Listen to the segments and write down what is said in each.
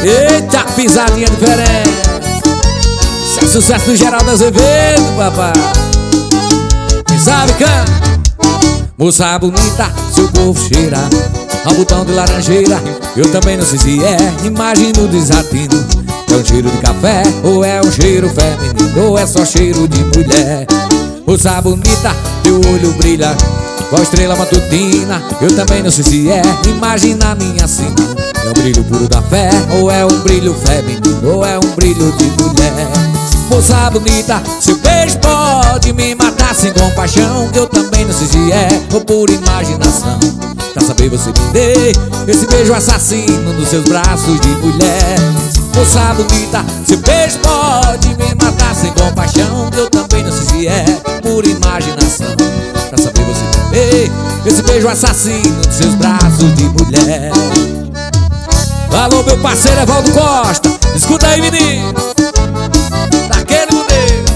Eita, pisadinha diferente. Isso é sucesso do Geraldo Azevedo, papai. Quem sabe canta. Moça bonita, seu corpo cheira a botão de laranjeira. Eu também não sei se é imagem do desatino. É um cheiro de café ou é um cheiro feminino, ou é só cheiro de mulher. Moça bonita, teu olho brilha igual estrela matutina. Eu também não sei se é imagem na minha sina. É um brilho puro da fé ou é um brilho feminino, ou é um brilho de mulher. Moça bonita, seu beijo pode me matar sem compaixão. Eu também não sei se é ou por imaginação. Pra saber você me dê esse beijo assassino nos seus braços de mulher. Moça bonita, seu beijo pode me matar sem compaixão. Eu também não sei se é por imaginação. Pra saber você me dê esse beijo assassino nos seus braços de mulher. Alô, meu parceiro Evaldo Costa, escuta aí, menino. Daquele modelo.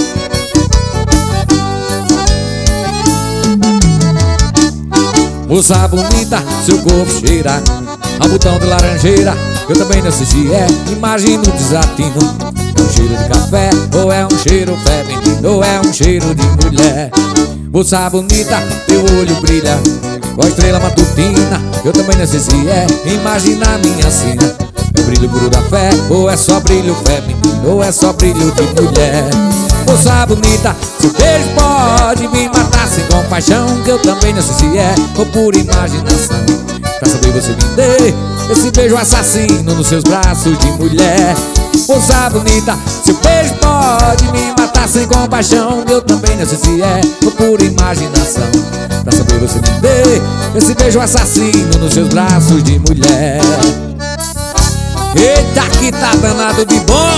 Moça bonita, seu corpo cheira a botão de laranjeira. Eu também não sei se é imagem no desatino. É um cheiro de café ou é um cheiro feminino, ou é um cheiro de mulher. Moça bonita, teu olho brilha igual estrela matutina. Eu também não sei se é imagem na minha sina. É o brilho puro da fé ou é só brilho feminino, ou é só brilho de mulher. Moça bonita, seu beijo pode me matar sem compaixão. Que eu também não sei se é ou por imaginação. Pra saber você me dê esse beijo assassino nos seus braços de mulher. Moça bonita, seu beijo pode me matar sem compaixão. Eu também não sei se é ou por imaginação. Pra saber você me dê esse beijo assassino nos seus braços de mulher. Eita, que tá danado de bom.